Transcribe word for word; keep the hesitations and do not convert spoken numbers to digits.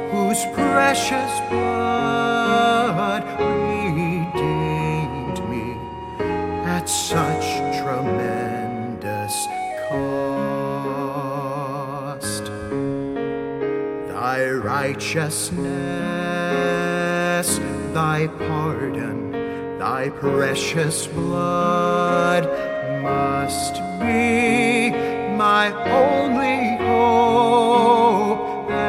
whose precious blood redeemed me at such tremendous cost. Thy righteousness, thy pardon, thy precious blood must be my only